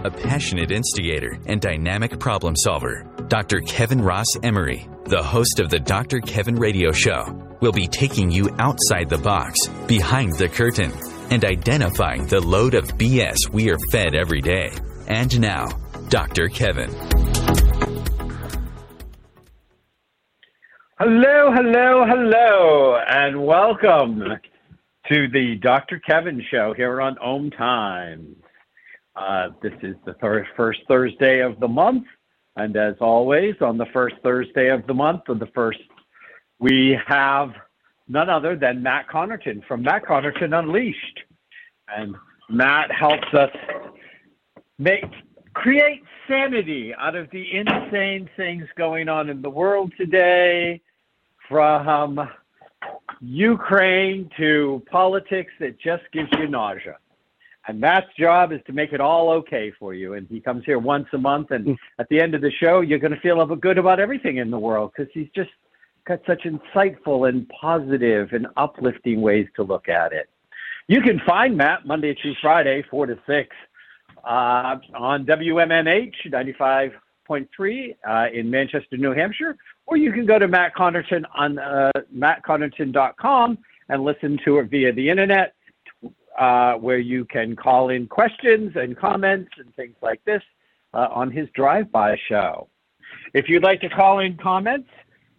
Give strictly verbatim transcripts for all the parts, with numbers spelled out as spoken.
a passionate instigator and dynamic problem solver. Doctor Kevin Ross Emery, the host of the Doctor Kevin Radio Show, will be taking you outside the box, behind the curtain, and identifying the load of B S we are fed every day. And now, Doctor Kevin. Hello, hello, hello, and welcome to the Doctor Kevin Show here on Om Times. Uh, this is the thir- first Thursday of the month, and as always, on the first Thursday of the month, or the first, we have none other than Matt Connarton from Matt Connarton Unleashed. And Matt helps us make create sanity out of the insane things going on in the world today, from Ukraine to politics that just gives you nausea. And Matt's job is to make it all okay for you. And he comes here once a month, and at the end of the show, you're going to feel good about everything in the world because he's just got such insightful and positive and uplifting ways to look at it. You can find Matt Monday through Friday, four to six, uh, on W M N H ninety-five point three uh, in Manchester, New Hampshire, or you can go to Matt Connarton on uh, matt connarton dot com and listen to it via the internet, uh, where you can call in questions and comments and things like this uh, on his drive-by show. If you'd like to call in comments,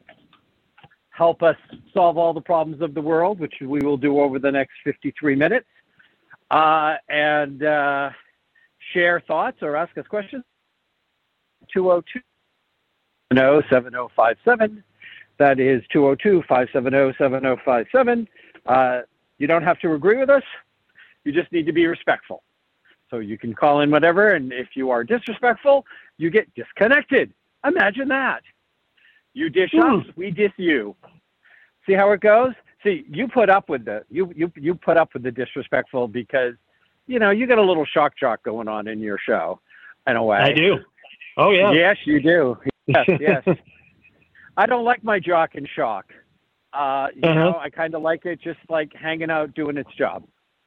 help us solve all the problems of the world, which we will do over the next fifty-three minutes, uh, and uh, share thoughts or ask us questions, two oh two, seven oh five seven. That is two oh two, five seven oh, seven oh five seven. Uh, you don't have to agree with us. You just need to be respectful. So you can call in whatever, and if you are disrespectful, you get disconnected. Imagine that. You dish mm. us, we dish you. See how it goes? See, you put up with the you you you put up with the disrespectful because, you know, you got a little shock jock going on in your show, in a way. I do. Oh yeah. Yes, you do. Yes, yes. I don't like my jock and shock. Uh, you uh-huh. know, I kind of like it just like hanging out, doing its job.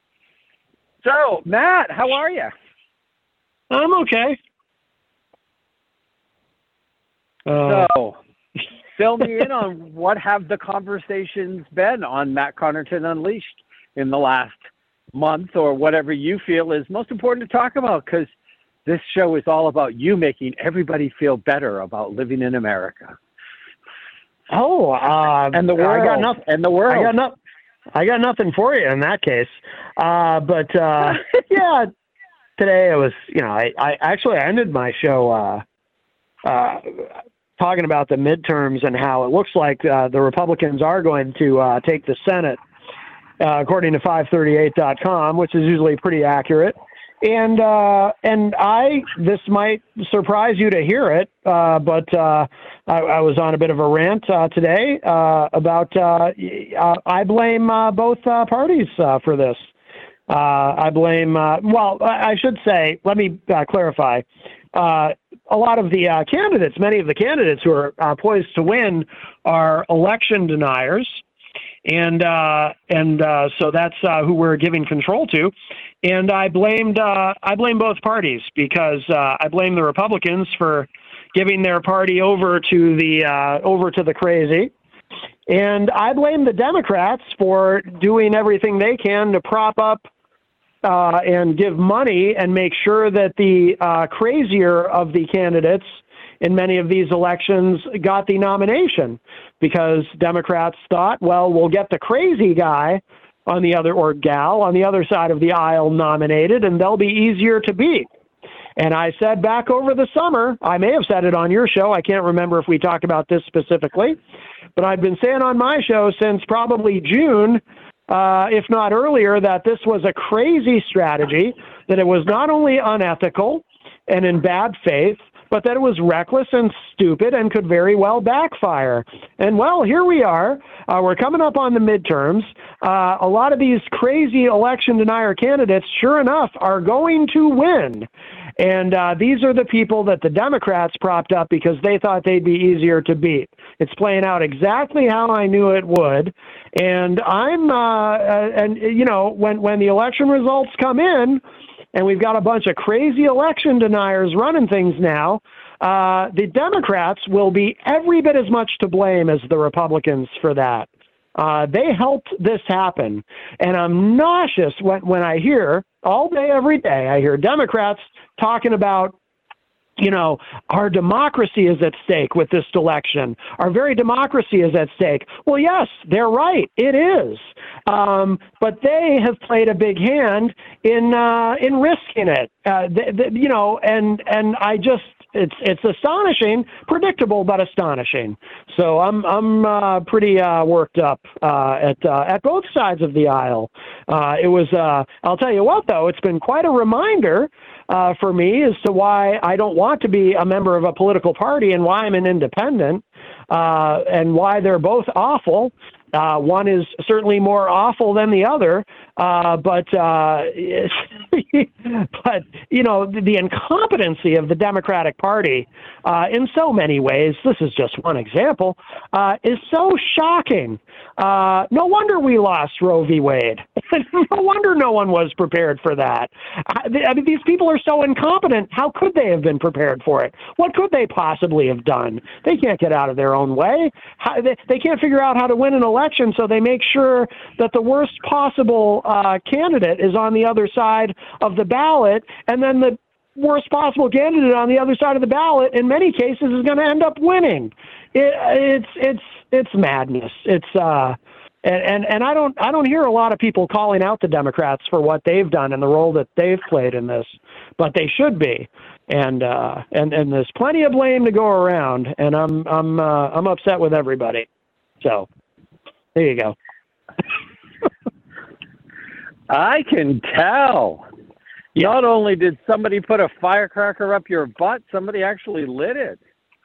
So, Matt, how are you? I'm okay. Uh, so, fill me in on what have the conversations been on Matt Connarton Unleashed in the last month, or whatever you feel is most important to talk about, because this show is all about you making everybody feel better about living in America. Oh, uh, and the world. I got nothing. And the world. I got no, I got nothing for you in that case. Uh, but uh, yeah, today it was. You know, I, I actually ended my show uh, uh, talking about the midterms and how it looks like uh, the Republicans are going to uh, take the Senate, uh, according to five thirty-eight dot com, which is usually pretty accurate. And uh, and I, this might surprise you to hear it, uh, but uh, I, I was on a bit of a rant uh, today uh, about uh, uh, I blame uh, both uh, parties uh, for this. Uh, I blame, uh, well, I should say, let me uh, clarify. Uh, a lot of the uh, candidates, many of the candidates who are uh, poised to win are election deniers. And uh, and uh, so that's uh, who we're giving control to, and I blamed uh, I blame both parties because uh, I blame the Republicans for giving their party over to the uh, over to the crazy, and I blame the Democrats for doing everything they can to prop up uh, and give money and make sure that the uh, crazier of the candidates in many of these elections got the nomination, because Democrats thought, well, we'll get the crazy guy on the other, or gal on the other side of the aisle nominated, and they'll be easier to beat. And I said back over the summer, I may have said it on your show, I can't remember if we talked about this specifically, but I've been saying on my show since probably June, uh, if not earlier, that this was a crazy strategy, that it was not only unethical and in bad faith, but that it was reckless and stupid and could very well backfire. And, well, here we are. Uh, we're coming up on the midterms. Uh, a lot of these crazy election denier candidates, sure enough, are going to win. And uh, these are the people that the Democrats propped up because they thought they'd be easier to beat. It's playing out exactly how I knew it would. And I'm, uh, and, you know, when, when the election results come in, and we've got a bunch of crazy election deniers running things now, uh, the Democrats will be every bit as much to blame as the Republicans for that. Uh, they helped this happen. And I'm nauseous when, when I hear all day, every day, I hear Democrats talking about, you know, our democracy is at stake with this election. Our very democracy is at stake. Well, yes, they're right. It is. Um, but they have played a big hand in uh, in risking it. Uh, they, they, you know, and and I just it's it's astonishing, predictable, but astonishing. So I'm I'm uh, pretty uh, worked up uh, at uh, at both sides of the aisle. Uh, it was. Uh, I'll tell you what, though, it's been quite a reminder Uh, for me as to why I don't want to be a member of a political party and why I'm an independent, uh, and why they're both awful. Uh, one is certainly more awful than the other, uh, but uh, but you know the, the incompetency of the Democratic Party uh, in so many ways. This is just one example. Uh, is so shocking. Uh, no wonder we lost Roe v. Wade. No wonder no one was prepared for that. I, I mean, these people are so incompetent. How could they have been prepared for it? What could they possibly have done? They can't get out of their own way. How, they, they can't figure out how to win an election, so they make sure that the worst possible uh, candidate is on the other side of the ballot, and then the worst possible candidate on the other side of the ballot, in many cases, is going to end up winning. It, it's it's it's madness. It's uh, and, and and I don't I don't hear a lot of people calling out the Democrats for what they've done and the role that they've played in this, but they should be. And uh, and and there's plenty of blame to go around, and I'm I'm uh, I'm upset with everybody. So there you go. I can tell. Yeah. Not only did somebody put a firecracker up your butt, somebody actually lit it.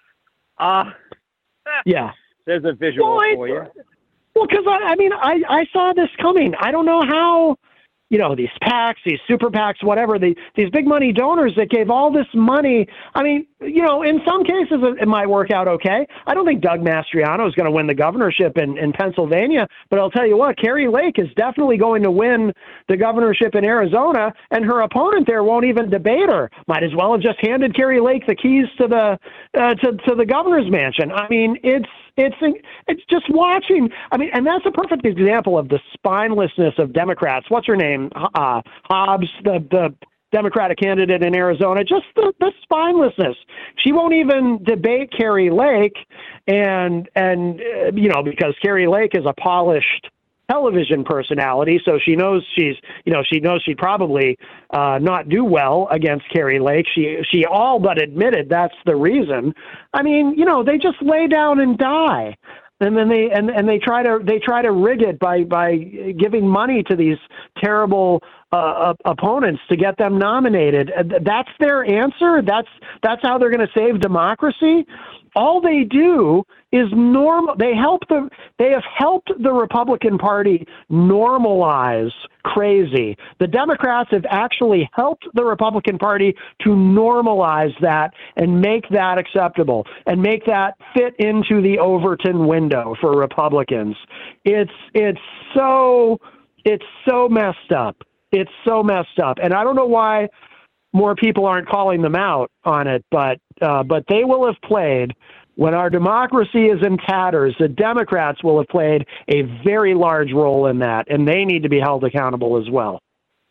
Ah, uh, yeah. There's a visual well, for I, you. Well, because I, I mean, I, I saw this coming. I don't know how. You know, these PACs, these super PACs, whatever, the, these big money donors that gave all this money. I mean, you know, in some cases it, it might work out okay. I don't think Doug Mastriano is going to win the governorship in, in Pennsylvania, but I'll tell you what, Kari Lake is definitely going to win the governorship in Arizona, and her opponent there won't even debate her. Might as well have just handed Kari Lake the keys to the uh, to, to the governor's mansion. I mean, it's It's it's just watching. I mean, and that's a perfect example of the spinelessness of Democrats. What's her name? Uh, Hobbs, the, the Democratic candidate in Arizona. Just the, the spinelessness. She won't even debate Kari Lake, and and uh, you know, because Kari Lake is a polished television personality, so she knows she's you know she knows she'd probably uh, not do well against Kari Lake. She she all but admitted that's the reason. I mean, you know, they just lay down and die, and then they and, and they try to they try to rig it by by giving money to these terrible uh, opponents to get them nominated. That's their answer. That's that's how they're going to save democracy. All they do is normal. They help the. They have helped the Republican Party normalize crazy. The Democrats have actually helped the Republican Party to normalize that and make that acceptable and make that fit into the Overton window for Republicans. It's it's so it's so messed up. It's so messed up, and I don't know why more people aren't calling them out on it, but uh, but they will have played, when our democracy is in tatters, the Democrats will have played a very large role in that, and they need to be held accountable as well.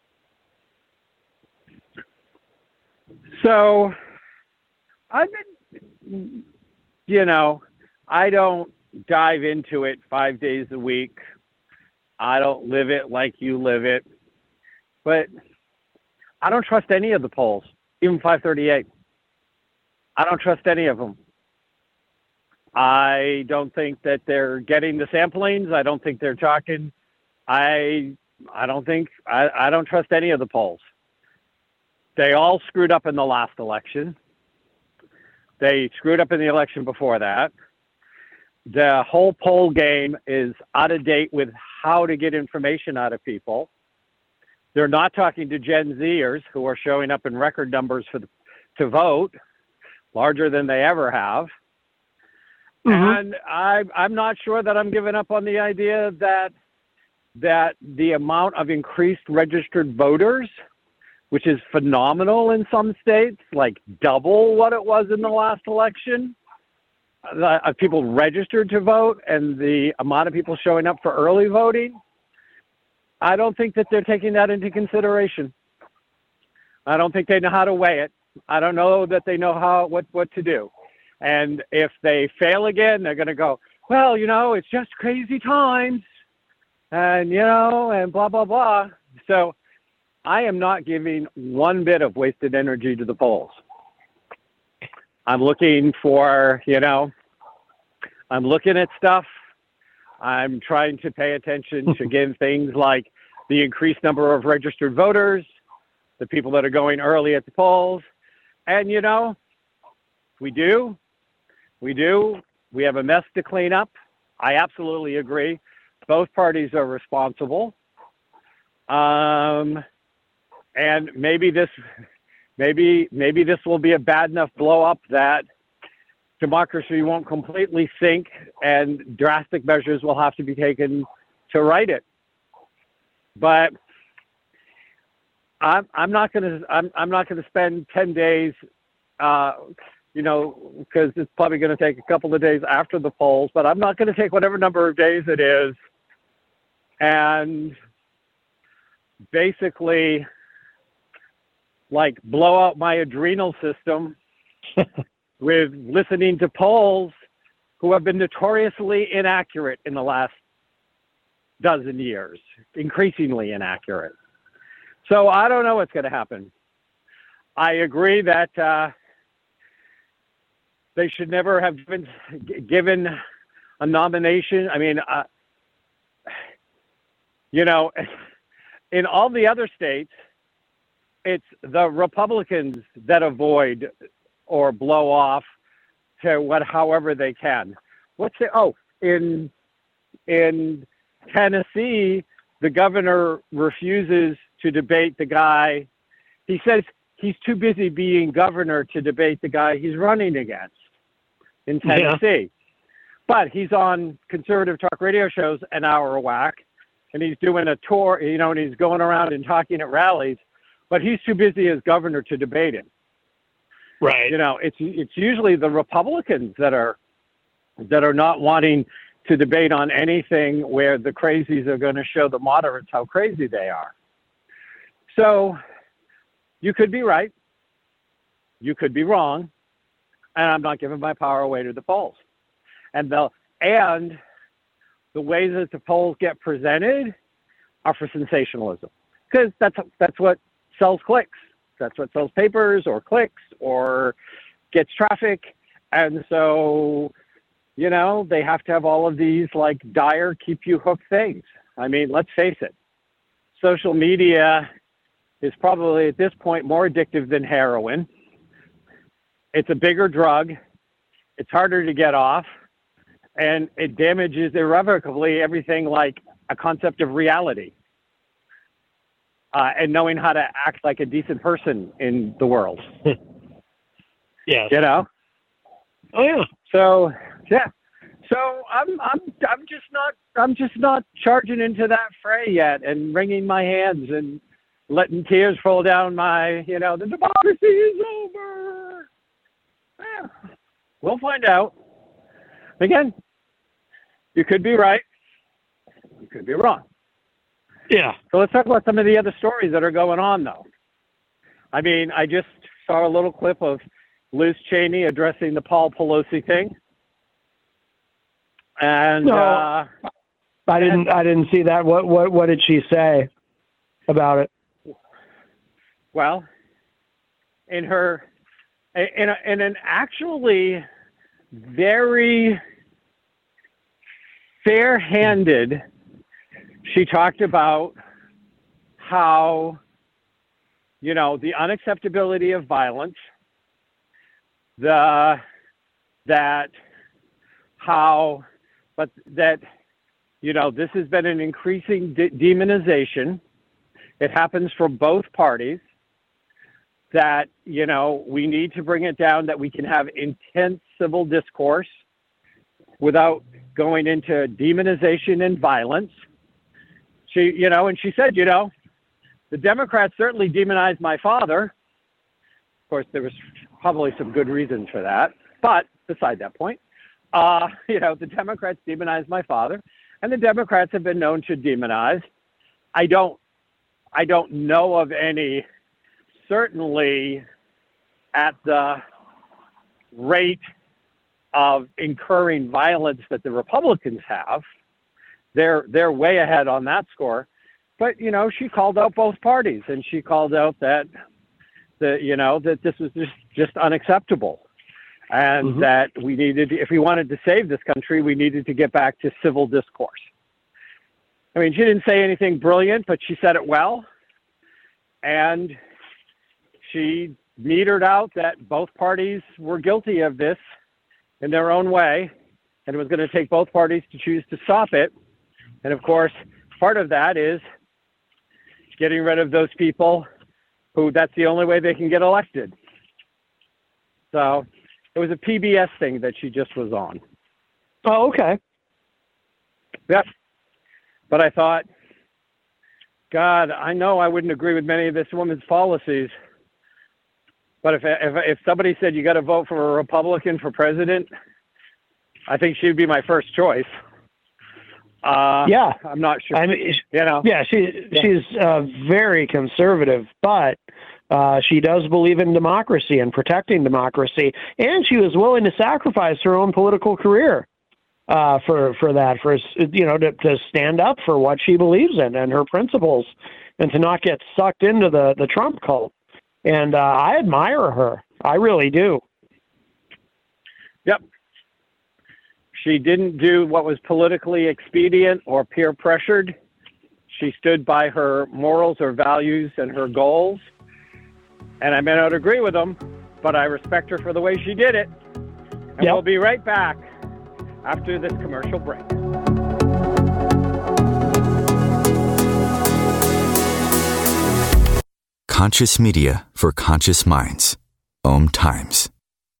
So, I've been, you know, I don't dive into it five days a week. I don't live it like you live it, but I don't trust any of the polls, even five thirty-eight. I don't trust any of them. I don't think that they're getting the samplings. I don't think they're talking. I I don't think, I, I don't trust any of the polls. They all screwed up in the last election. They screwed up in the election before that. The whole poll game is out of date with how to get information out of people. They're not talking to Gen Zers, who are showing up in record numbers for the, to vote, larger than they ever have. Mm-hmm. And I, I'm not sure that I'm giving up on the idea that that the amount of increased registered voters which is phenomenal in some states, like double what it was in the last election, the, uh, people registered to vote and the amount of people showing up for early voting, I don't think that they're taking that into consideration. I don't think they know how to weigh it. I don't know that they know how what, what to do. And if they fail again, they're going to go, well, you know, it's just crazy times. And, you know, and blah, blah, blah. So I am not giving one bit of wasted energy to the polls. I'm looking for, you know, I'm looking at stuff. I'm trying to pay attention to, again, things like the increased number of registered voters, the people that are going early at the polls. And, you know, we do. We do. We have a mess to clean up. I absolutely agree. Both parties are responsible. Um, and maybe this, maybe, maybe this will be a bad enough blow up that democracy won't completely sink and drastic measures will have to be taken to right it. But I'm, I'm not going to, I'm, I'm not going to spend ten days, uh, you know, because it's probably going to take a couple of days after the polls, but I'm not going to take whatever number of days it is and basically like blow out my adrenal system with listening to polls who have been notoriously inaccurate in the last dozen years, increasingly inaccurate. So I don't know what's going to happen. I agree that uh, they should never have been given a nomination. I mean, uh, you know, in all the other states, it's the Republicans that avoid or blow off to what, however they can. What's it? Oh, in in Tennessee, the governor refuses to debate the guy. He says he's too busy being governor to debate the guy he's running against in Tennessee. Yeah. But he's on conservative talk radio shows an hour a whack, and he's doing a tour, you know, and he's going around and talking at rallies, but he's too busy as governor to debate him. Right. You know, it's it's usually the Republicans that are that are not wanting to debate on anything where the crazies are going to show the moderates how crazy they are. So you could be right. You could be wrong. And I'm not giving my power away to the polls. And the and the ways that the polls get presented are for sensationalism. Because that's that's what sells clicks. That's what sells papers or clicks or gets traffic. And so, you know, they have to have all of these like dire, keep you hooked things. I mean, let's face it. Social media is probably at this point more addictive than heroin. It's a bigger drug. It's harder to get off. And it damages irrevocably everything like a concept of reality. Uh, and knowing how to act like a decent person in the world. Yeah. You know? Oh yeah. So, yeah. So I'm I'm I'm just not I'm just not charging into that fray yet and wringing my hands and letting tears roll down my, you know, the democracy is over. Yeah. We'll find out. Again, you could be right. You could be wrong. Yeah. So let's talk about some of the other stories that are going on, though. I mean, I just saw a little clip of Liz Cheney addressing the Paul Pelosi thing. And no, uh, I didn't. I didn't see that. What? What? What did she say about it? Well, in her, in, a, in an actually very fair-handed, she talked about how, you know, the unacceptability of violence, the that how, but that, you know, this has been an increasing de- demonization. It happens from both parties. That, you know, we need to bring it down, that we can have intense civil discourse without going into demonization and violence. She, you know, and she said, you know, the Democrats certainly demonized my father. Of course, there was probably some good reasons for that. But beside that point, uh, you know, the Democrats demonized my father, and the Democrats have been known to demonize. I don't, I don't know of any, certainly at the rate of incurring violence that the Republicans have. They're they're way ahead on that score. But, you know, she called out both parties, and she called out that, the, you know, that this was just, just unacceptable, and mm-hmm. that we needed, if we wanted to save this country, we needed to get back to civil discourse. I mean, she didn't say anything brilliant, but she said it well. And she metered out that both parties were guilty of this in their own way, and it was going to take both parties to choose to stop it. And of course, part of that is getting rid of those people who that's the only way they can get elected. So it was a P B S thing that she just was on. Oh, okay. Yep. But I thought, God, I know I wouldn't agree with many of this woman's policies, but if if, if somebody said you got to vote for a Republican for president, I think she would be my first choice. Uh, yeah, I'm not sure. I mean, you know, yeah, she yeah. she's uh, very conservative, but uh, she does believe in democracy and protecting democracy, and she was willing to sacrifice her own political career uh, for for that, for you know, to, to stand up for what she believes in and her principles, and to not get sucked into the the Trump cult. And uh, I admire her. I really do. Yep. She didn't do what was politically expedient or peer pressured. She stood by her morals or values and her goals. And I may not agree with them, but I respect her for the way she did it. And yep. We'll be right back after this commercial break. Conscious media for conscious minds. Om Times.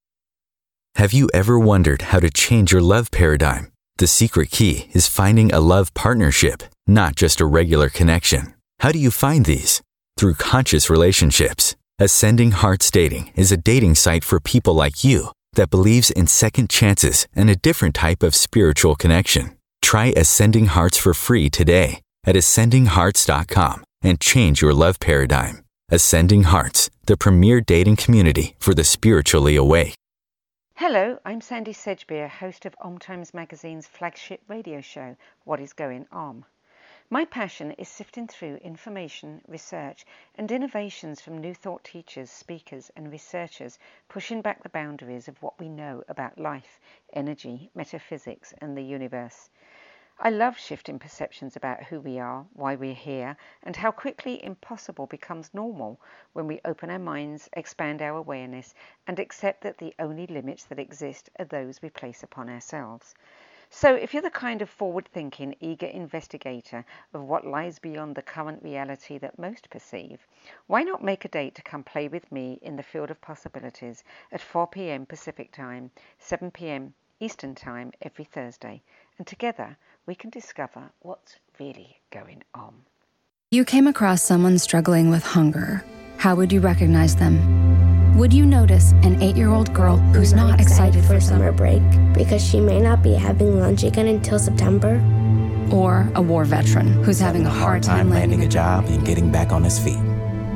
Have you ever wondered how to change your love paradigm? The secret key is finding a love partnership, not just a regular connection. How do you find these? Through conscious relationships. Ascending Hearts Dating is a dating site for people like you that believes in second chances and a different type of spiritual connection. Try Ascending Hearts for free today at ascending hearts dot com and change your love paradigm. Ascending Hearts, the premier dating community for the spiritually awake. Hello, I'm Sandy Sedgbeer, host of Om Times Magazine's flagship radio show, What is Going Om. My passion is sifting through information, research, and innovations from new thought teachers, speakers, and researchers pushing back the boundaries of what we know about life, energy, metaphysics, and the universe. I love shifting perceptions about who we are, why we're here, and how quickly impossible becomes normal when we open our minds, expand our awareness, and accept that the only limits that exist are those we place upon ourselves. So if you're the kind of forward-thinking, eager investigator of what lies beyond the current reality that most perceive, why not make a date to come play with me in the field of possibilities at four p.m. Pacific Time, seven p.m. Eastern Time every Thursday, and together we can discover what's really going on. You came across someone struggling with hunger. How would you recognize them? Would you notice an eight-year-old girl who's not excited for summer break because she may not be having lunch again until September? Or a war veteran who's having a hard time landing a job and getting back on his feet?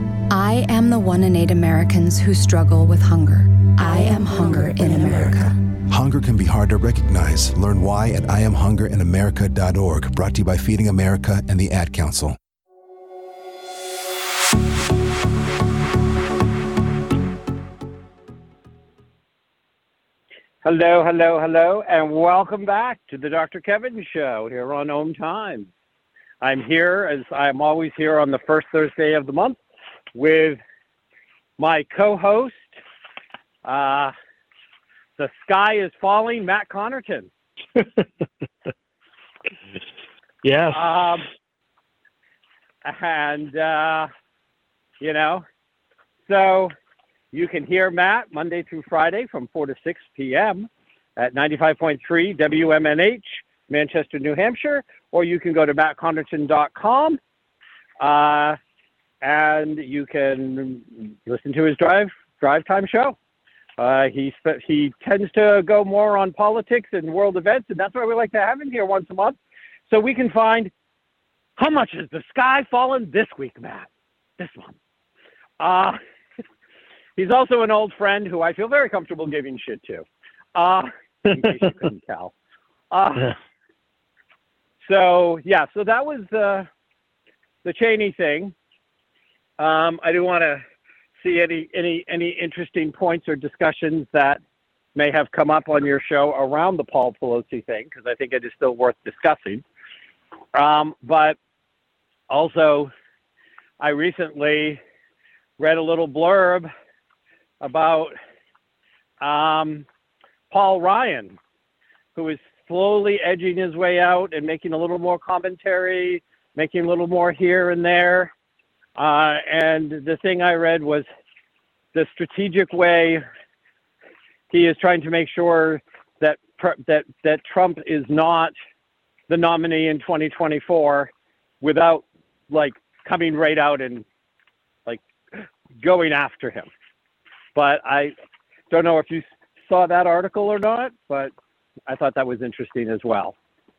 I am the one in eight Americans who struggle with hunger. I am hunger in America. Hunger can be hard to recognize. Learn why at I am hunger in america dot org. Brought to you by Feeding America and the Ad Council. Hello, hello, hello, and welcome back to the Doctor Kevin Show here on Om Time. I'm here, as I'm always here on the first Thursday of the month, with my co-host, uh, The Sky is Falling, Matt Connerton. Yes. Um, and, uh, you know, so you can hear Matt Monday through Friday from four to six p.m. at ninety-five point three W M N H, Manchester, New Hampshire, or you can go to matt connerton dot com. Uh, and you can listen to his drive drive time show. Uh, he sp- he tends to go more on politics and world events, and that's why we like to have him here once a month, so we can find how much has the sky fallen this week, Matt, this month. Uh, he's also an old friend who I feel very comfortable giving shit to, uh, in case you couldn't tell. Uh, so, yeah, so that was uh, the Cheney thing. Um, I do want to see any, any, any interesting points or discussions that may have come up on your show around the Paul Pelosi thing, because I think it is still worth discussing. Um, but also, I recently read a little blurb about um, Paul Ryan, who is slowly edging his way out and making a little more commentary, making a little more here and there. Uh, and the thing I read was the strategic way he is trying to make sure that that that Trump is not the nominee in twenty twenty-four without like coming right out and like going after him. But I don't know if you saw that article or not, but I thought that was interesting as well.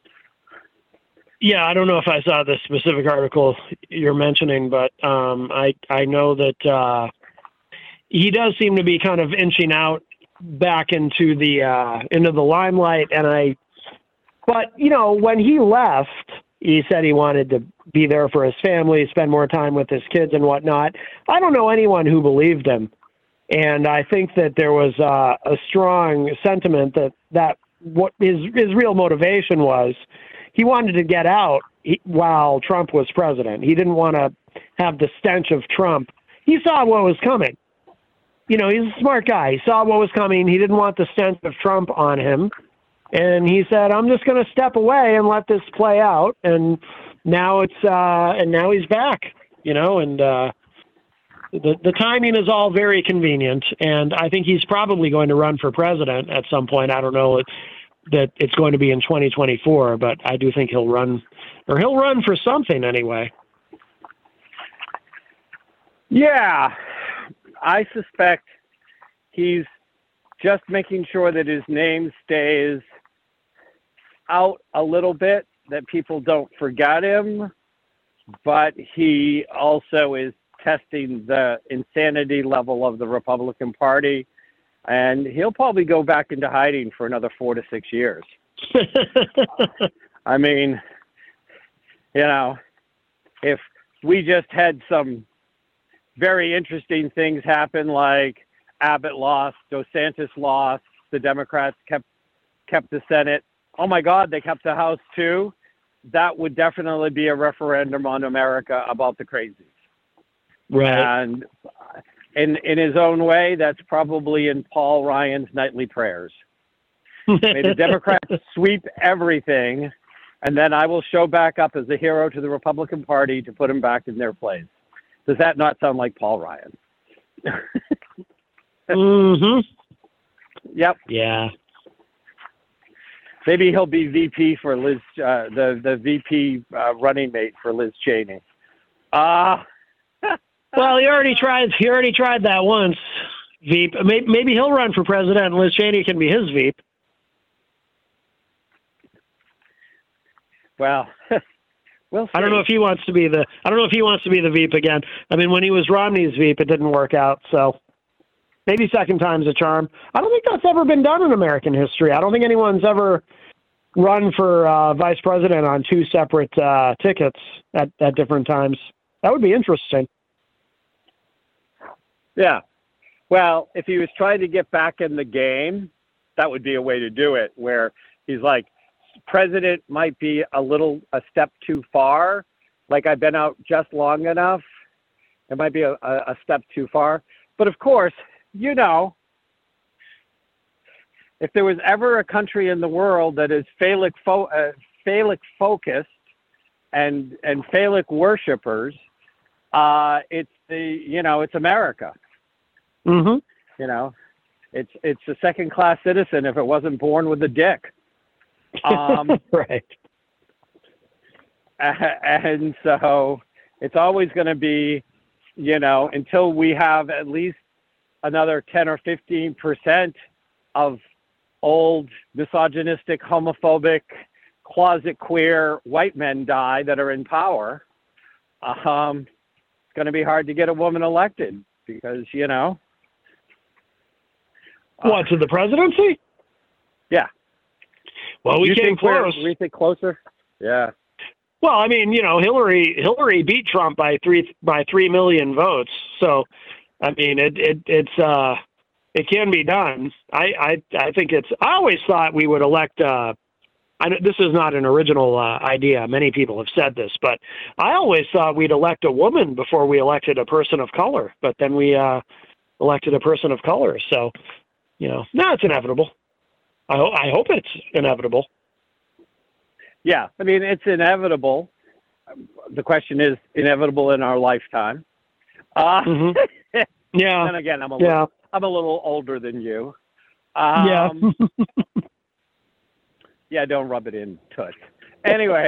Yeah, I don't know if I saw the specific article you're mentioning, but um, I I know that uh, he does seem to be kind of inching out back into the uh, into the limelight. And I, but you know, when he left, he said he wanted to be there for his family, spend more time with his kids and whatnot. I don't know anyone who believed him, and I think that there was uh, a strong sentiment that that what his his real motivation was. He wanted to get out while Trump was president. He didn't want to have the stench of Trump. He saw what was coming. You know, he's a smart guy. He saw what was coming. He didn't want the stench of Trump on him. And he said, I'm just going to step away and let this play out. And now it's, uh, and now he's back, you know, and, uh, the, the timing is all very convenient. And I think he's probably going to run for president at some point. I don't know that it's going to be in twenty twenty-four, but I do think he'll run, or he'll run for something anyway. Yeah, I suspect he's just making sure that his name stays out a little bit, that people don't forget him, but he also is testing the insanity level of the Republican Party. And he'll probably go back into hiding for another four to six years. I mean, you know, if we just had some very interesting things happen, like Abbott lost, DeSantis lost, the Democrats kept kept the Senate. Oh my God, they kept the House too. That would definitely be a referendum on America about the crazies. Right. And In in his own way, that's probably in Paul Ryan's nightly prayers. May the Democrats sweep everything, and then I will show back up as a hero to the Republican Party to put them back in their place. Does that not sound like Paul Ryan? mm-hmm. Yep. Yeah. Maybe he'll be V P for Liz, uh, the, the V P uh, running mate for Liz Cheney. Ah. Uh, Well, he already tried. He already tried that once. Veep. Maybe, maybe he'll run for president, and Liz Cheney can be his Veep. Well, we'll see. I don't know if he wants to be the. I don't know if he wants to be the Veep again. I mean, when he was Romney's Veep, it didn't work out. So maybe second time's a charm. I don't think that's ever been done in American history. I don't think anyone's ever run for uh, vice president on two separate uh, tickets at, at different times. That would be interesting. Yeah. Well, if he was trying to get back in the game, that would be a way to do it, where he's like, president might be a little, a step too far. Like, I've been out just long enough. It might be a, a step too far. But of course, you know, if there was ever a country in the world that is phallic, fo- uh, phallic focused and, and phallic worshipers, uh, it's the, you know, it's America. Mm-hmm. You know, it's it's a second class citizen if it wasn't born with a dick. Um, right. And so it's always going to be you know, until we have at least another ten or fifteen percent of old, misogynistic, homophobic, closet queer white men die that are in power, um, it's going to be hard to get a woman elected because, you know. What, to the presidency? Yeah. Well, we you came close. We think closer? Yeah. Well, I mean, you know, Hillary Hillary beat Trump by three by three million votes. So, I mean, it it it's uh, it can be done. I I I think it's. I always thought we would elect. Uh, I this is not an original uh, idea. Many people have said this, but I always thought we'd elect a woman before we elected a person of color. But then we uh, elected a person of color. So, you know, no, it's inevitable. I, ho- I hope it's inevitable. Yeah, I mean, it's inevitable. The question is, inevitable in our lifetime. Uh, mm-hmm. Yeah. And again, I'm a, yeah. little, I'm a little older than you. Um, yeah. yeah, don't rub it in, Toots. Anyway.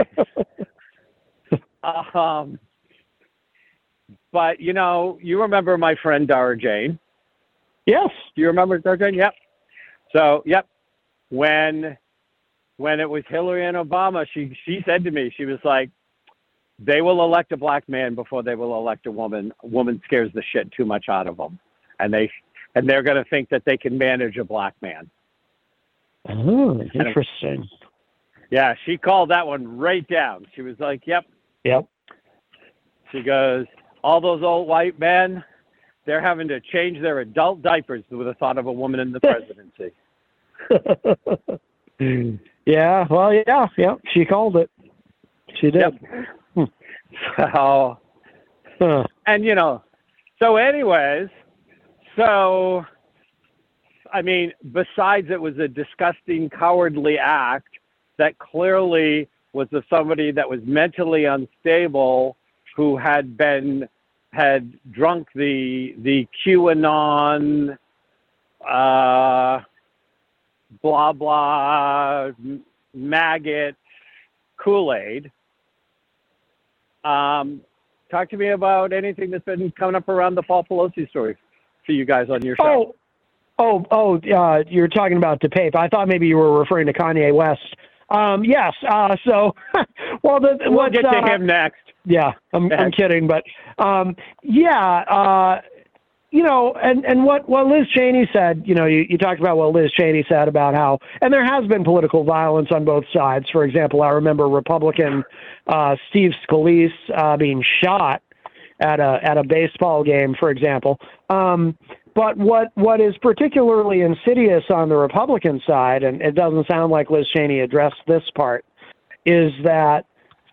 um, but, you know, you remember my friend Dara Jane? Yes. Do you remember Dara Jane? Yep. So, yep. When when it was Hillary and Obama, she she said to me, she was like, they will elect a black man before they will elect a woman. A woman scares the shit too much out of them. And, they, and they're going to think that they can manage a black man. Oh, interesting. Yeah, she called that one right down. She was like, yep. Yep. She goes, all those old white men, they're having to change their adult diapers with the thought of a woman in the presidency. Yeah, well, yeah, yeah, she called it. She did. Yep. Hmm. So, huh. and you know, so anyways, so, I mean, besides it was a disgusting, cowardly act that clearly was of somebody that was mentally unstable who had been, had drunk the, the QAnon, uh, blah, blah, maggot Kool-Aid. Um, talk to me about anything that's been coming up around the Paul Pelosi story for you guys on your show. Oh, oh, oh, uh, you're talking about DePape. I thought maybe you were referring to Kanye West. Um, yes. Uh, so, well, the, we'll get to uh, him next. Yeah, I'm, I'm kidding, but um, yeah, uh, you know, and, and what, what Liz Cheney said, you know, you, you talked about what Liz Cheney said about how, and there has been political violence on both sides. For example, I remember Republican uh, Steve Scalise uh, being shot at a at a baseball game, for example. Um, but what what is particularly insidious on the Republican side, and it doesn't sound like Liz Cheney addressed this part, is that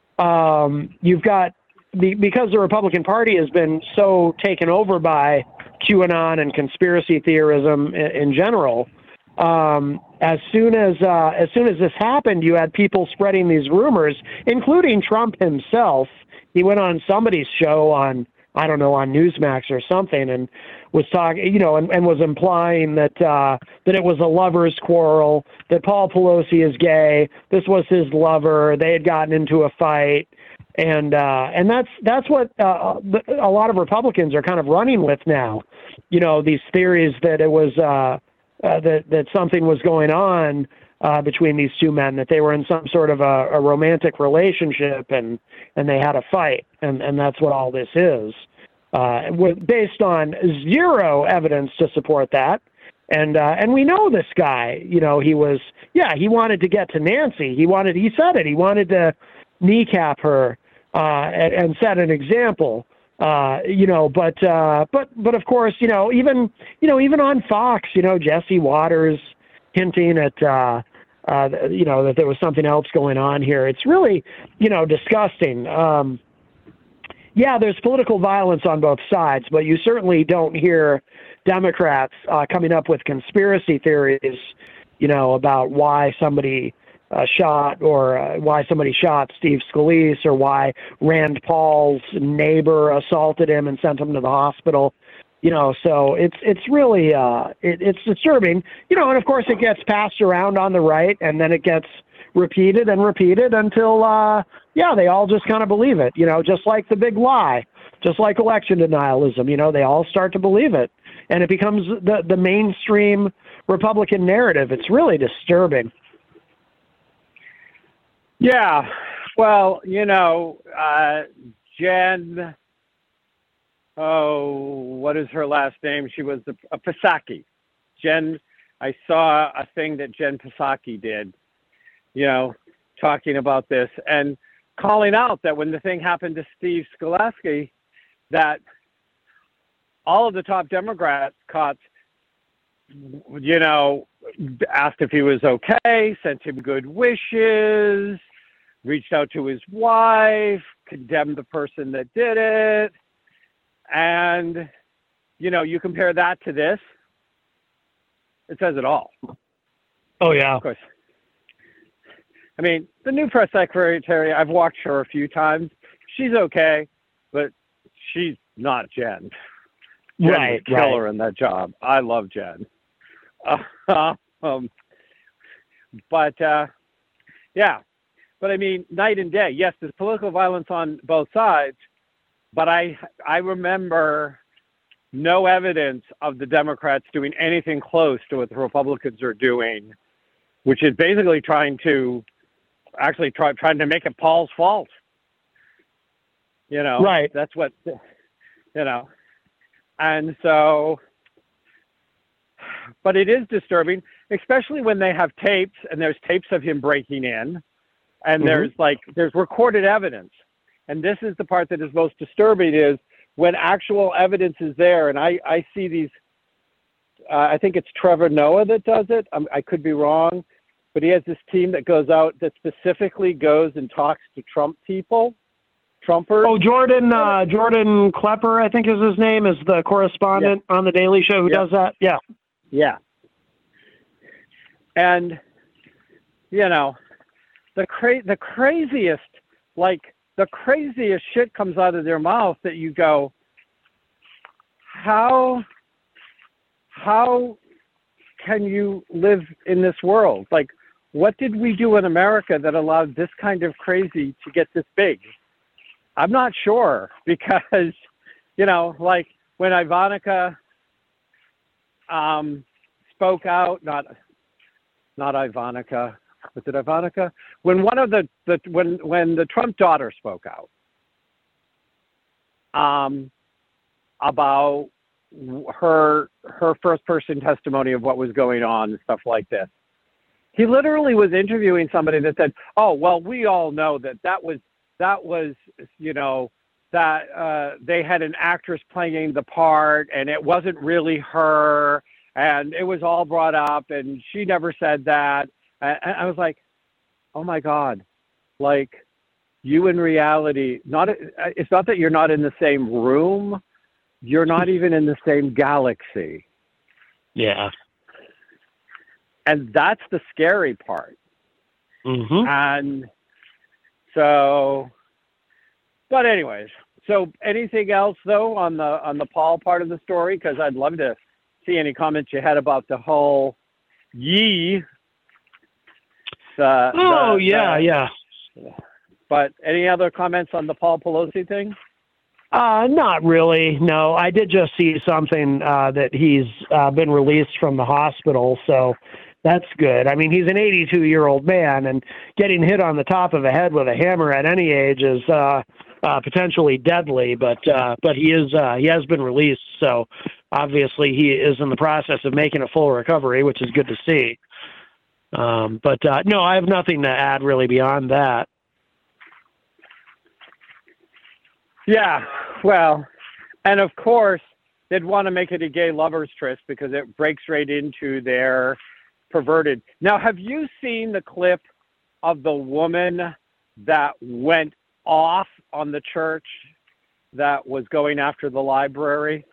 um, you've got, the, because the Republican Party has been so taken over by QAnon and conspiracy theorism in, in general. Um, as soon as uh, as soon as this happened, you had people spreading these rumors, including Trump himself. He went on somebody's show on, I don't know, on Newsmax or something, and was talking, you know, and, and was implying that uh, that it was a lovers' quarrel, that Paul Pelosi is gay, this was his lover, they had gotten into a fight. And uh, and that's that's what uh, a lot of Republicans are kind of running with now. You know, these theories that it was uh, uh, that that something was going on uh, between these two men, that they were in some sort of a, a romantic relationship, and, and they had a fight, and, and that's what all this is. Uh, with, based on zero evidence to support that. And uh, and we know this guy. You know, he was yeah he wanted to get to Nancy. He wanted he said it. He wanted to kneecap her uh, and, and set an example, uh, you know, but, uh, but, but of course, you know, even, you know, even on Fox, you know, Jesse Waters hinting at, uh, uh, you know, that there was something else going on here. It's really, you know, disgusting. Um, yeah, there's political violence on both sides, but you certainly don't hear Democrats uh, coming up with conspiracy theories, you know, about why somebody Uh, shot or uh, why somebody shot Steve Scalise, or why Rand Paul's neighbor assaulted him and sent him to the hospital. You know, so it's it's really uh, it, it's disturbing. You know, and of course it gets passed around on the right, and then it gets repeated and repeated until uh, yeah, they all just kind of believe it. You know, just like the big lie. just like election denialism. You know, they all start to believe it, and it becomes the, the mainstream Republican narrative. It's really disturbing. Yeah. Well, you know, uh, Jen, oh, what is her last name? She was the, uh, Psaki. Jen, I saw a thing that Jen Psaki did, you know, talking about this and calling out that when the thing happened to Steve Skolasky, that all of the top Democrats, you know, asked if he was okay, sent him good wishes, reached out to his wife, condemned the person that did it. And, you know, you compare that to this, it says it all. Oh, yeah. Of course. I mean, the new press secretary, I've watched her a few times. She's okay, but she's not Jen. Jen Right, was killer right. in that job. I love Jen. Uh, um, but, uh, yeah. But, I mean, night and day. Yes, there's political violence on both sides, but I I remember no evidence of the Democrats doing anything close to what the Republicans are doing, which is basically trying to actually try, trying to make it Paul's fault. You know, right. That's what, you know, and so, but it is disturbing, especially when they have tapes and there's tapes of him breaking in and mm-hmm. there's like, there's recorded evidence. And this is the part that is most disturbing is when actual evidence is there. And I, I see these, uh, I think it's Trevor Noah that does it. I'm, I could be wrong, but he has this team that goes out that specifically goes and talks to Trump people, Trumpers. Oh, Jordan, uh, Jordan Klepper, I think is his name, is the correspondent yeah. on The Daily Show who yeah. does that. Yeah. Yeah. And, you know, the cra- the craziest, like, the craziest shit comes out of their mouth that you go, how, how can you live in this world? Like, what did we do in America that allowed this kind of crazy to get this big? I'm not sure because, you know, like when Ivanka um, spoke out, not, not Ivanka, was it Ivanka? When one of the, the when when the Trump daughter spoke out um, about her her first person testimony of what was going on and stuff like this, he literally was interviewing somebody that said, "Oh, well, we all know that that was that was you know that uh, they had an actress playing the part and it wasn't really her and it was all brought up and she never said that." And I was like, oh my God, like you in reality, not, it's not that you're not in the same room. You're not even in the same galaxy. Yeah. And that's the scary part. Mm-hmm. And so, but anyways, so anything else though on the, on the Paul part of the story? Cause I'd love to see any comments you had about the whole Yee. The, oh, the, yeah, the, yeah. But any other comments on the Paul Pelosi thing? Uh, not really, no. I did just see something uh, that he's uh, been released from the hospital, so that's good. I mean, he's an eighty-two-year-old man, and getting hit on the top of the head with a hammer at any age is uh, uh, potentially deadly, but uh, but he is uh, he has been released, so obviously he is in the process of making a full recovery, which is good to see. Um, but, uh, no, I have nothing to add really beyond that. Yeah, well, and of course, they'd want to make it a gay lover's tryst because it breaks right into their perverted. Now, have you seen the clip of the woman that went off on the church that was going after the library?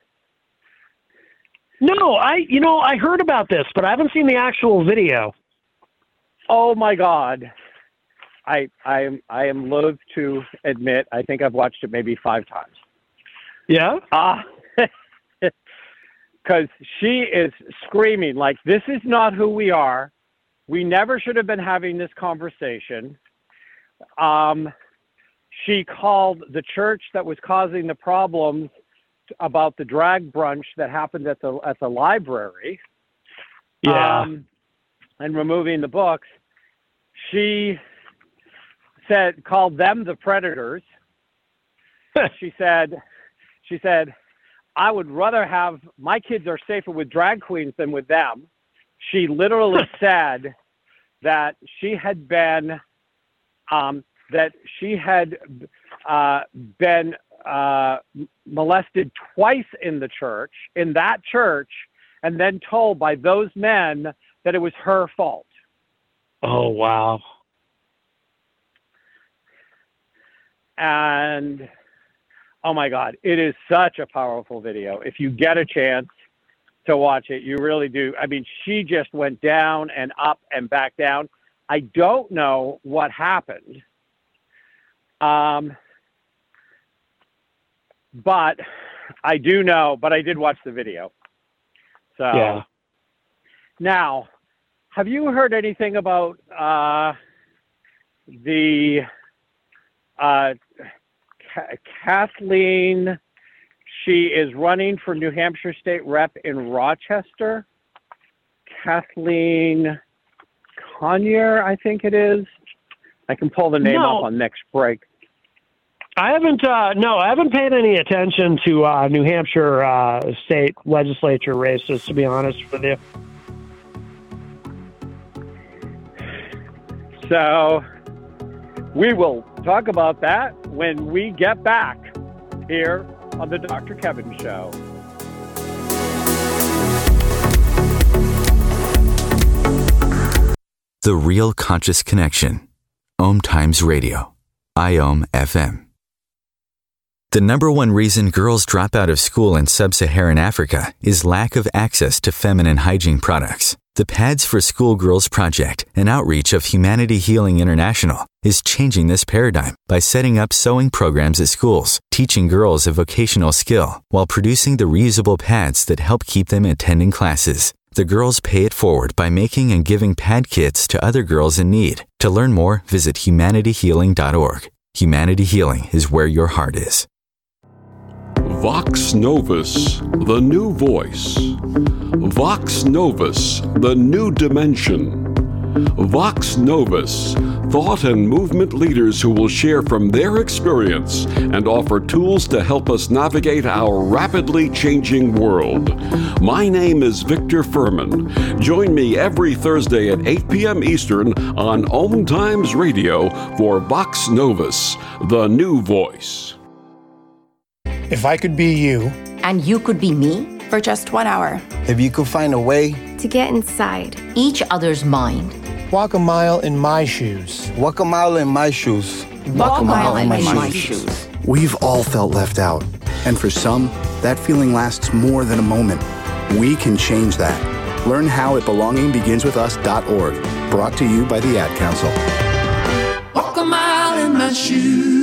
No, I, you know, I heard about this, but I haven't seen the actual video. Oh my God. I I am I am loath to admit I think I've watched it maybe five times. Yeah? Ah, because she is screaming like, this is not who we are. We never should have been having this conversation. Um, she called the church that was causing the problems about the drag brunch that happened at the at the library. Yeah. Um, and removing the books. She said, called them the predators. she said, she said, I would rather have, my kids are safer with drag queens than with them. She literally said that she had been, um, that she had uh, been uh, molested twice in the church, in that church, and then told by those men that it was her fault. Oh, wow. And, oh my God, it is such a powerful video. If you get a chance to watch it, you really do. I mean, she just went down and up and back down. I don't know what happened. Um, but I do know, but I did watch the video. So yeah. Now, have you heard anything about uh, the uh, Ka- Kathleen? She is running for New Hampshire State Rep in Rochester. Kathleen Conyer, I think it is. I can pull the name No. up on next break. I haven't, uh, no, I haven't paid any attention to uh, New Hampshire uh, state legislature races, to be honest with you. So we will talk about that when we get back here on the Doctor Kevin Show. The Real Conscious Connection. Om Times Radio. I O M F M. The number one reason girls drop out of school in sub-Saharan Africa is lack of access to feminine hygiene products. The Pads for Schoolgirls Project, an outreach of Humanity Healing International, is changing this paradigm by setting up sewing programs at schools, teaching girls a vocational skill, while producing the reusable pads that help keep them attending classes. The girls pay it forward by making and giving pad kits to other girls in need. To learn more, visit humanity healing dot org. Humanity Healing is where your heart is. Vox Novus, the new voice. Vox Novus, the new dimension. Vox Novus, thought and movement leaders who will share from their experience and offer tools to help us navigate our rapidly changing world. My name is Victor Furman. Join me every Thursday at eight p.m. Eastern on Om Times Radio for Vox Novus, the new voice. If I could be you, and you could be me, for just one hour. If you could find a way to get inside each other's mind. Walk a mile in my shoes. Walk a mile in my shoes. Walk, Walk a mile, mile in, in my, my shoes. shoes. We've all felt left out. And for some, that feeling lasts more than a moment. We can change that. Learn how at belonging begins with us dot org. Brought to you by the Ad Council. Walk a mile in my shoes.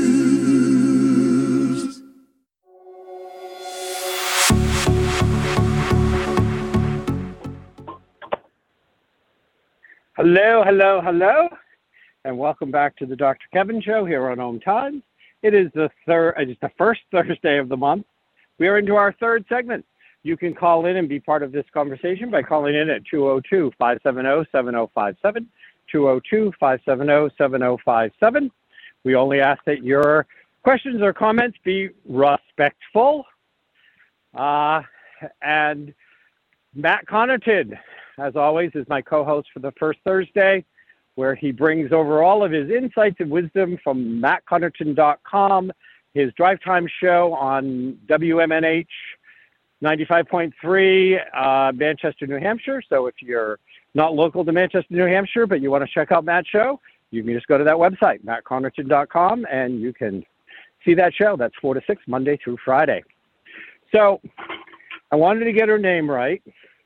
Hello, hello, hello, and welcome back to the Doctor Kevin Show here on Om Times. It is the third, it's the first Thursday of the month. We are into our third segment. You can call in and be part of this conversation by calling in at two oh two, five seven zero, seven oh five seven, two oh two, five seven zero, seven oh five seven. We only ask that your questions or comments be respectful. Uh, and Matt Connaughton, as always, is my co-host for the first Thursday, where he brings over all of his insights and wisdom from matt connaughton dot com, his drive time show on W M N H ninety-five point three, uh, Manchester, New Hampshire. So if you're not local to Manchester, New Hampshire, but you want to check out Matt's show, you can just go to that website, matt connaughton dot com, and you can see that show. That's four to six, Monday through Friday. So I wanted to get her name right,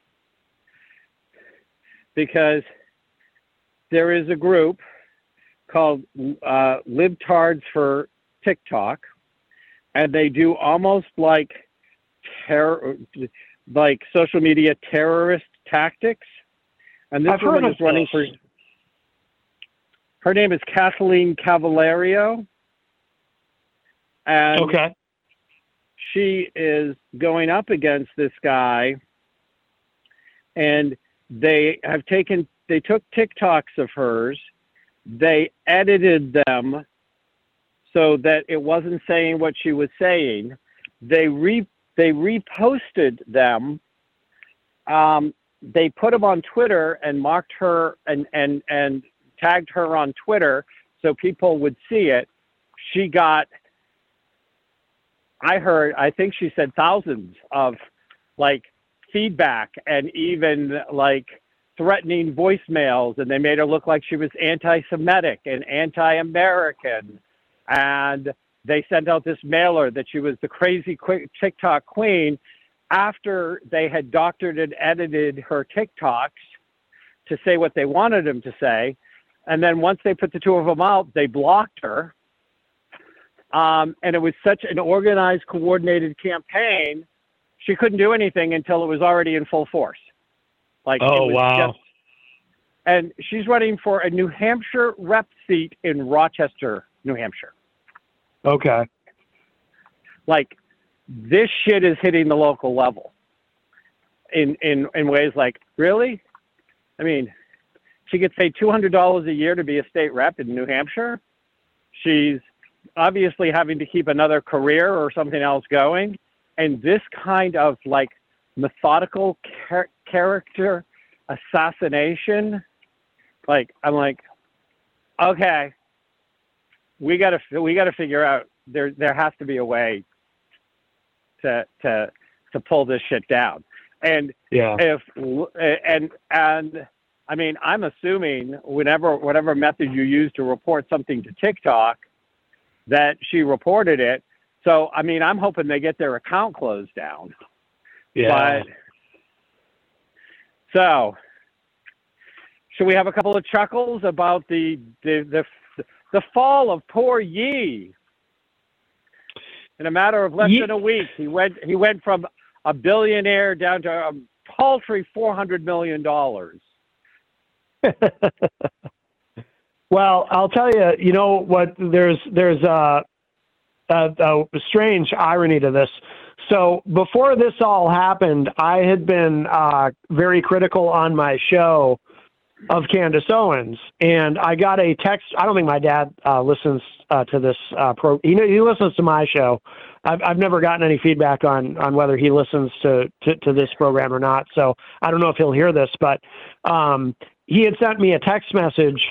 because there is a group called uh, Libtards for TikTok, and they do almost like terror, like social media terrorist tactics. And this I've woman heard is of running this. for. Her name is Kathleen Cavalario. And okay. she is going up against this guy, and they have taken, they took TikToks of hers, they edited them so that it wasn't saying what she was saying. They re they reposted them. Um, they put them on Twitter and marked her and, and, and tagged her on Twitter so people would see it. She got, I heard, I think she said thousands of like feedback and even like threatening voicemails, and they made her look like she was anti-Semitic and anti-American. And they sent out this mailer that she was the crazy quick TikTok queen after they had doctored and edited her TikToks to say what they wanted them to say. And then once they put the two of them out, they blocked her. Um, and it was such an organized, coordinated campaign, she couldn't do anything until it was already in full force. Like, oh, it was wow. Just, and she's running for a New Hampshire rep seat in Rochester, New Hampshire. Okay. Like, this shit is hitting the local level in, in, in ways like, really? I mean, she gets paid two hundred dollars a year to be a state rep in New Hampshire. She's obviously having to keep another career or something else going. And this kind of like methodical char- character assassination, like, I'm like, okay, we gotta, we gotta figure out there, there has to be a way to, to, to pull this shit down. And yeah. if, and, and I mean, I'm assuming whenever, whatever method you use to report something to TikTok, that she reported it. So, I mean, I'm hoping they get their account closed down. Yeah. But, so, should we have a couple of chuckles about the, the, the, the fall of poor Yi? In a matter of less Ye- than a week, he went, he went from a billionaire down to a paltry four hundred million dollars. Well, I'll tell you, you know what, there's, there's a, a, a strange irony to this. So before this all happened, I had been uh, very critical on my show of Candace Owens, and I got a text. I don't think my dad uh, listens uh, to this uh, pro. He, he listens to my show. I've, I've never gotten any feedback on, on whether he listens to, to, to this program or not. So I don't know if he'll hear this, but um, he had sent me a text message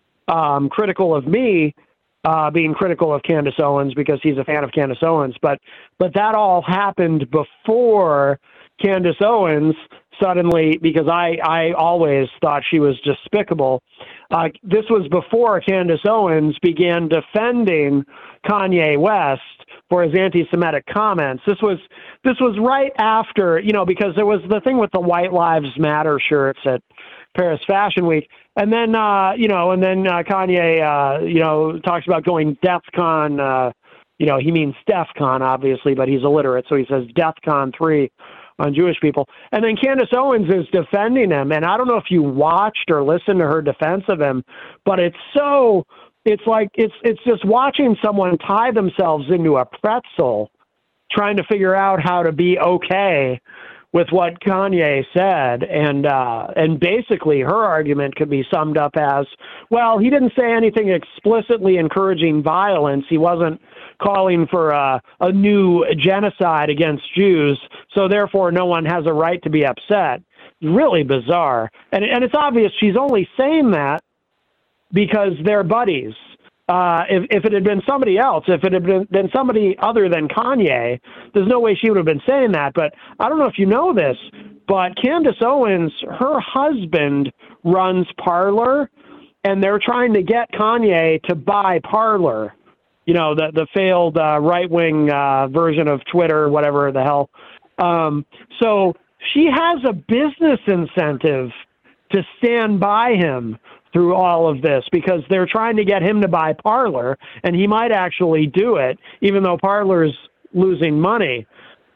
um, critical of me, uh, being critical of Candace Owens because he's a fan of Candace Owens. But, but that all happened before Candace Owens suddenly, because I, I always thought she was despicable. Uh, this was before Candace Owens began defending Kanye West for his anti-Semitic comments. This was this was right after, you know, because there was the thing with the White Lives Matter shirts at Paris Fashion Week. And then, uh, you know, and then uh, Kanye, uh, you know, talks about going DEFCON, uh, you know, he means DEFCON, obviously, but he's illiterate, so he says DEFCON three on Jewish people. And then Candace Owens is defending him, and I don't know if you watched or listened to her defense of him, but it's so, it's like, it's it's just watching someone tie themselves into a pretzel trying to figure out how to be okay with what Kanye said. And uh, and basically her argument could be summed up as, well, he didn't say anything explicitly encouraging violence. He wasn't calling for a, a new genocide against Jews, so therefore no one has a right to be upset. Really bizarre. And, and it's obvious she's only saying that because they're buddies. Uh, if, if it had been somebody else, if it had been, been somebody other than Kanye, there's no way she would have been saying that. But I don't know if you know this, but Candace Owens, her husband runs Parler, and they're trying to get Kanye to buy Parler. You know, the, the failed uh, right-wing uh, version of Twitter, whatever the hell. Um, so she has a business incentive to stand by him through all of this because they're trying to get him to buy Parler, and he might actually do it, even though Parler's losing money.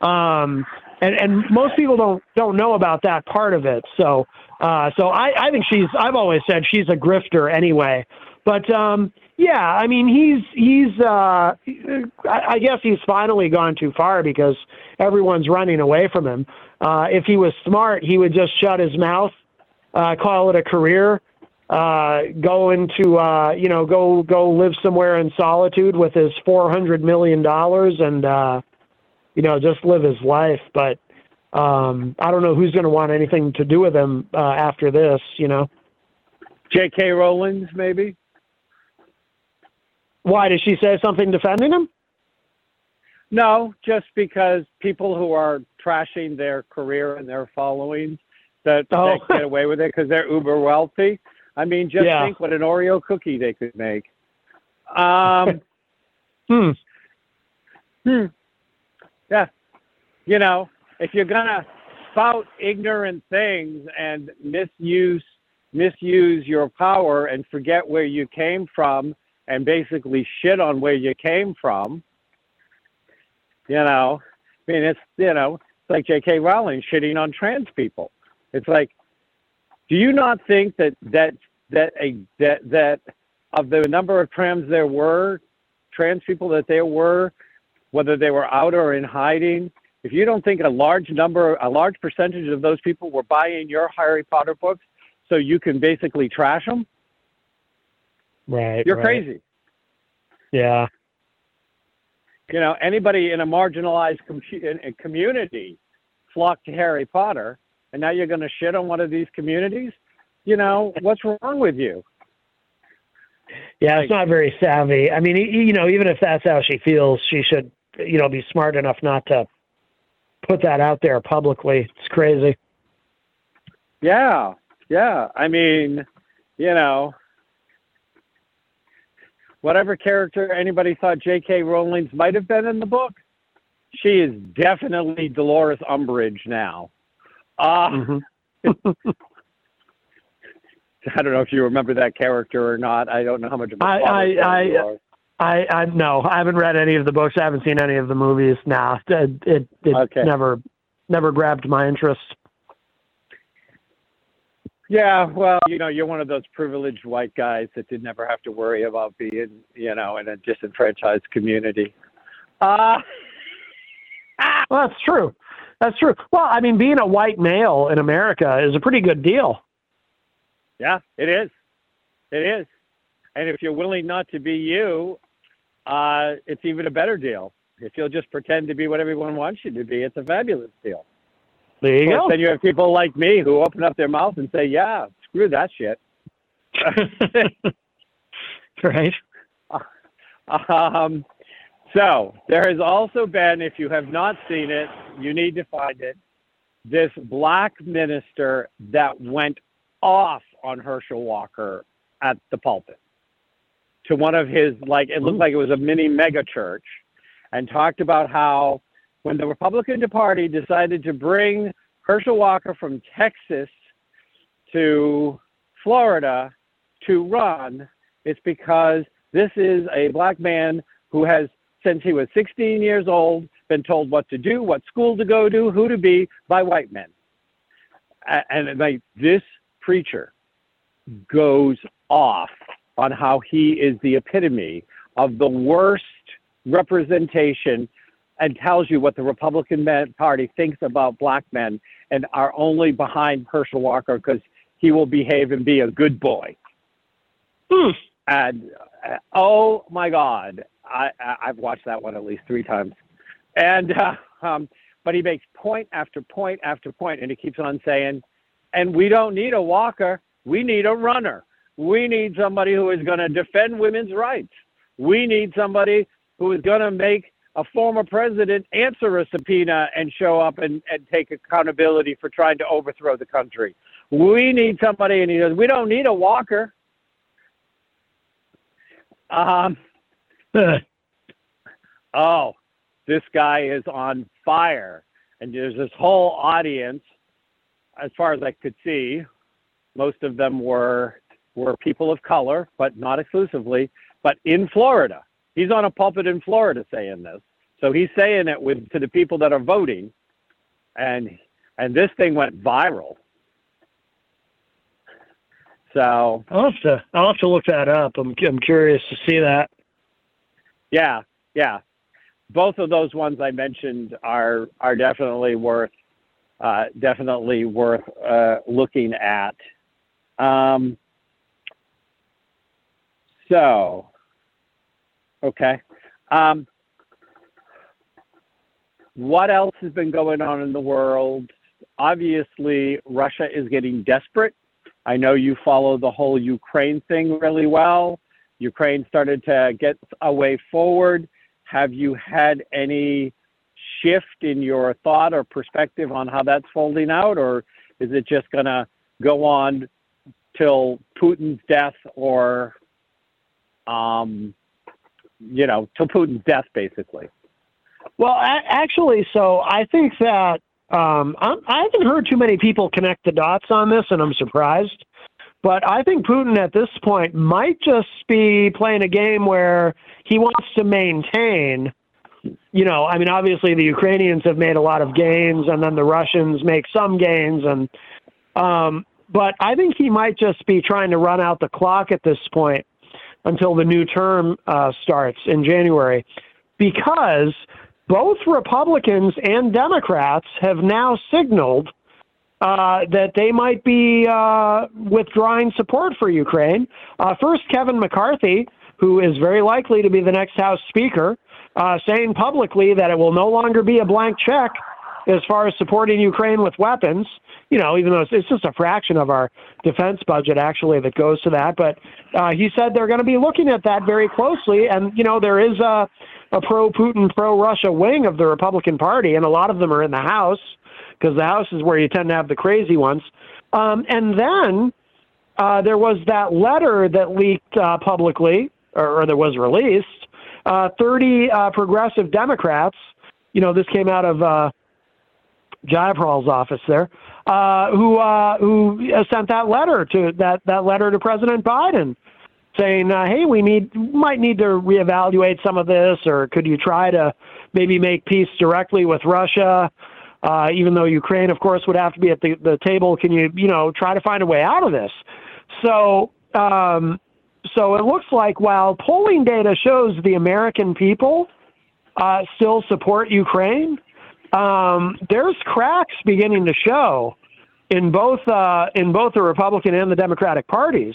Um, and, and most people don't, don't know about that part of it. So, uh, so I, I think she's, I've always said she's a grifter anyway. But um, Yeah, I mean, he's he's. Uh, I, I guess he's finally gone too far because everyone's running away from him. Uh, if he was smart, he would just shut his mouth, uh, call it a career, uh, go into uh, you know go go live somewhere in solitude with his four hundred million dollars and uh, you know just live his life. But um, I don't know who's going to want anything to do with him uh, after this. You know, J K. Rowling, maybe. Why, did she say something defending him? No, just because people who are trashing their career and their followings that Oh. they get away with it because they're uber wealthy. I mean, just Yeah. think what an Oreo cookie they could make. Um, Hmm. hmm. Yeah. You know, if you're gonna spout ignorant things and misuse misuse your power and forget where you came from and basically shit on where you came from, you know, I mean, it's, you know, it's like J K. Rowling shitting on trans people. It's like, do you not think that that that a that that of the number of trans there were, trans people that there were, whether they were out or in hiding, if you don't think a large number, a large percentage of those people were buying your Harry Potter books, so you can basically trash them? Right. You're right. crazy. Yeah. You know, anybody in a marginalized com- in a community flocked to Harry Potter, and now you're going to shit on one of these communities? You know, what's wrong with you? Yeah, it's not very savvy. I mean, y- you know, even if that's how she feels, she should, you know, be smart enough not to put that out there publicly. It's crazy. Yeah, yeah. I mean, you know, whatever character anybody thought J K. Rowling might have been in the book, she is definitely Dolores Umbridge now. Uh, Mm-hmm. I don't know if you remember that character or not. I don't know how much of a I, father I, fan I, you are. I, I, no, I haven't read any of the books. I haven't seen any of the movies. Nah, it, it, it Okay. never, never grabbed my interest. Yeah, well, you know, you're one of those privileged white guys that did never have to worry about being, you know, in a disenfranchised community. Uh, Well, that's true. That's true. Well, I mean, being a white male in America is a pretty good deal. yeah, it is. It is. And if you're willing not to be you, uh, it's even a better deal. If you'll just pretend to be what everyone wants you to be, it's a fabulous deal. There you Of course, go. then you have people like me who open up their mouth and say, yeah, screw that shit. Right. Um, so there has also been, if you have not seen it, you need to find it, this black minister that went off on Herschel Walker at the pulpit to one of his, like, it looked like it was a mini mega church, and talked about how when the Republican Party decided to bring Herschel Walker from Texas to Florida to run, it's because this is a black man who has, since he was sixteen years old, been told what to do, what school to go to, who to be by white men. And like this preacher goes off on how he is the epitome of the worst representation and tells you what the Republican Party thinks about black men and are only behind Herschel Walker because he will behave and be a good boy. Hmm. And uh, oh my God, I, I, I've watched that one at least three times. And uh, um, but he makes point after point after point, and he keeps on saying, and we don't need a Walker, we need a runner. We need somebody who is going to defend women's rights. We need somebody who is going to make a former president answer a subpoena and show up and, and take accountability for trying to overthrow the country. We need somebody, and he goes, we don't need a Walker. Um, oh, this guy is on fire. And there's this whole audience, as far as I could see, most of them were were people of color, but not exclusively, but in Florida. He's on a pulpit in Florida saying this. So he's saying it with to the people that are voting, and and this thing went viral. So I'll have to I'll have to look that up. I'm I'm curious to see that. Yeah, yeah. Both of those ones I mentioned are are definitely worth uh, definitely worth uh, looking at. Um, so, okay. Um, what else has been going on in the world? Obviously, Russia is getting desperate. I know you follow the whole Ukraine thing really well. Ukraine started to get a way forward. Have you had any shift in your thought or perspective on how that's folding out, or is it just going to go on till Putin's death or, um, you know, till Putin's death, basically? Well, a- actually, so I think that um, I'm, I haven't heard too many people connect the dots on this, and I'm surprised. But I think Putin at this point might just be playing a game where he wants to maintain, you know, I mean, obviously the Ukrainians have made a lot of gains, and then the Russians make some gains. And um, but I think he might just be trying to run out the clock at this point until the new term uh, starts in January, because both Republicans and Democrats have now signaled Uh, that they might be uh, withdrawing support for Ukraine. Uh, first, Kevin McCarthy, who is very likely to be the next House Speaker, uh, saying publicly that it will no longer be a blank check as far as supporting Ukraine with weapons, you know, even though it's, it's just a fraction of our defense budget, actually, that goes to that. But uh, he said they're going to be looking at that very closely. And, you know, there is a, a pro-Putin, pro-Russia wing of the Republican Party, and a lot of them are in the House, because the House is where you tend to have the crazy ones. Um, and then uh, there was that letter that leaked uh, publicly, or, or that was released, uh, thirty uh, progressive Democrats, you know, this came out of uh, Jayapral's office there, uh, who uh, who sent that letter to that, that letter to President Biden, saying, uh, hey, we need might need to reevaluate some of this, or could you try to maybe make peace directly with Russia? Uh, even though Ukraine, of course, would have to be at the, the table, can you, you know, try to find a way out of this? So, um, so it looks like while polling data shows the American people uh, still support Ukraine, um, there's cracks beginning to show in both uh, in both the Republican and the Democratic parties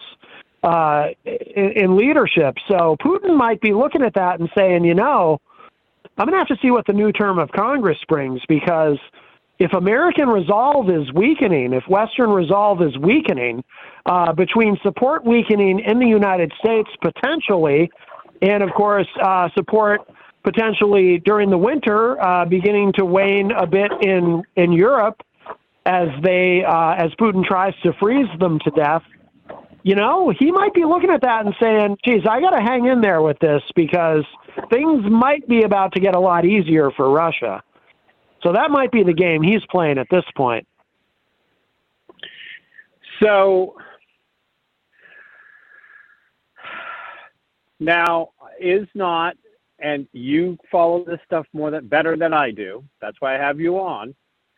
uh, in, in leadership. So Putin might be looking at that and saying, you know, I'm going to have to see what the new term of Congress brings, because if American resolve is weakening, if Western resolve is weakening, uh, between support weakening in the United States potentially, and of course uh, support potentially during the winter uh, beginning to wane a bit in in Europe as they uh, as Putin tries to freeze them to death, you know, he might be looking at that and saying, geez, I got to hang in there with this, because things might be about to get a lot easier for Russia. So that might be the game he's playing at this point. So now is not, and you follow this stuff more than better than I do, that's why I have you on,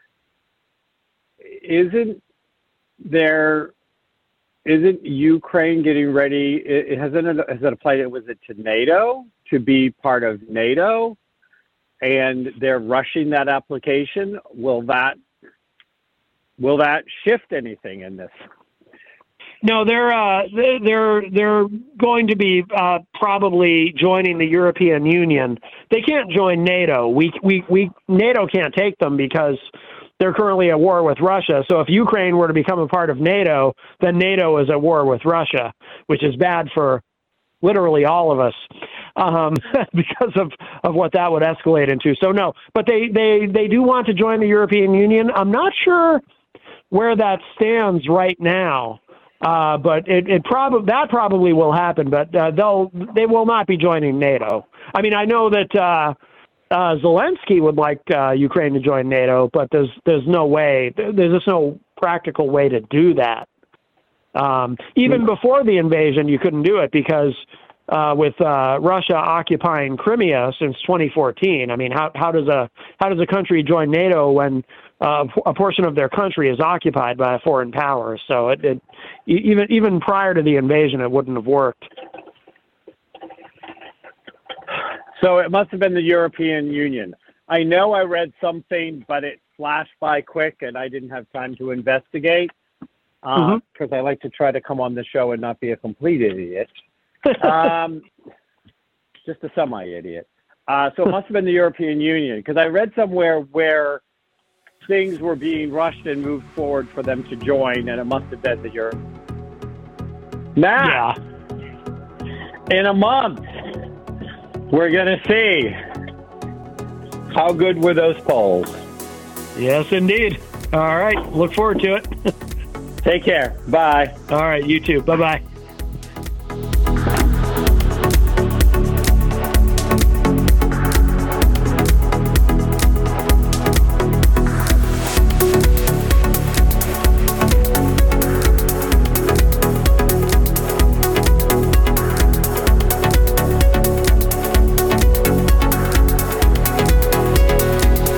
isn't there Isn't Ukraine getting ready? It hasn't has it applied? Was it to NATO to be part of NATO, and they're rushing that application? Will that will that shift anything in this? No, they're uh, they're they're going to be uh, probably joining the European Union. They can't join NATO. We we we NATO can't take them because they're currently at war with Russia. So if Ukraine were to become a part of NATO, then NATO is at war with Russia, which is bad for literally all of us um, because of, of what that would escalate into. So no, but they, they, they do want to join the European Union. I'm not sure where that stands right now, uh, but it, it probably that probably will happen. But uh, they'll they will not be joining NATO. I mean, I know that. Uh, Uh, Zelensky would like uh, Ukraine to join NATO, but there's there's no way, there's just no practical way to do that. Um, even before the invasion, you couldn't do it because uh, with uh, Russia occupying Crimea since twenty fourteen, I mean, how how does a how does a country join NATO when uh, a portion of their country is occupied by a foreign power. So it, it even even prior to the invasion, it wouldn't have worked. So it must have been the European Union. I know I read something, but it flashed by quick, and I didn't have time to investigate because uh, mm-hmm. I like to try to come on the show and not be a complete idiot. um, just a semi-idiot. Uh, so it must have been the European Union, because I read somewhere where things were being rushed and moved forward for them to join, and it must have been the Europe. Now, yeah. in a month, we're going to see how good were those polls. Yes, indeed. All right. Look forward to it. Take care. Bye. All right. You too. Bye-bye.